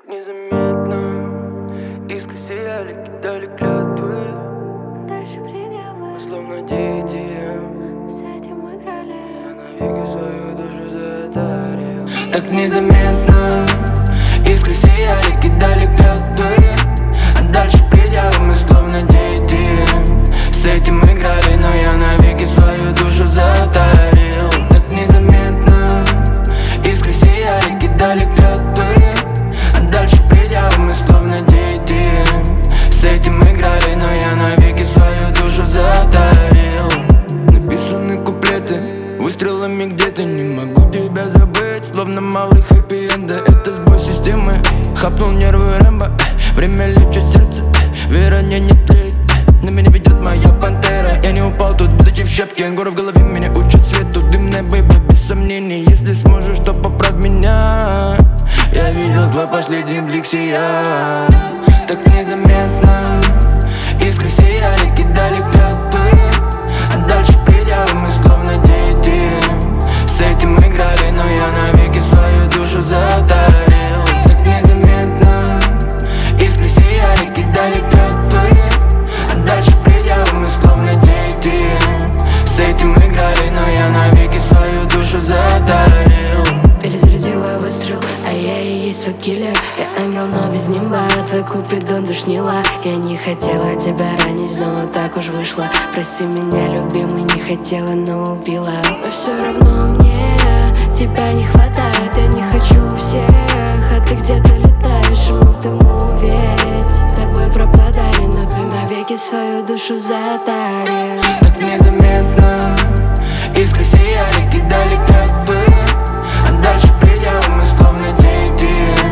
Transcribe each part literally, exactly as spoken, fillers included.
незаметно искры сияли, кидали клятвы. Дальше предъявы, мы словно дети. с этим играли. Я навеки свою душу затарил. Так незаметно искры сияли, кидали клятвы. А дальше предъявы, мы словно дети. С этим играли, но я навеки свою душу затарил. Так незаметно искры сияли, кидали клятвы. А дальше предъявы, мы словно дети. С этим играли, но я навеки свою душу затарил. Написаны куплеты выстрелами где-то. Не могу тебя забыть, словно малый хэппи-энда. Это сбой системы, хапнул нервы Рэмбо. Время лечит сердце, вера не, не тлеет. На меня ведет моя пантера. Я не упал тут, будучи в щепке. Горы в голове меня учат свету. Дымная бэйба, без сомнений. Если сможешь, то поправь меня. Я видел твой последний блик сиял. Так незаметно искры сияли, кидали клятвы. А дальше предъявы, мы словно дети. С этим играли, но я навеки свою душу затарил. Так незаметно искры сияли, кидали клятвы. А дальше предъявы, мы словно дети. С этим играли, но я навеки свою душу затарил. Перезарядила выстрел, а я и есть свой киллер. Я ангел, но без нимба, твой купидон душнила. Я не хотела тебя ранить, но так уж вышло. Прости меня, любимый, не хотела, но убила. Но все равно мне тебя не хватает. Я не хочу всех, а ты где-то летаешь, и мы в дыму ведь с тобой пропадали, но ты навеки свою душу затарил. Так незаметно искры сияли, кидали клятвы. А дальше предъявы, мы словно дети.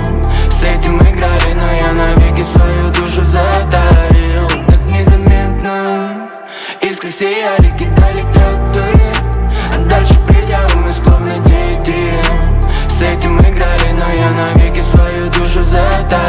С этим играли, но я навеки свою душу затарил. Так незаметно искры сияли, кидали клятвы. А дальше предъявы, мы словно дети. С этим играли, но я навеки свою душу затарил.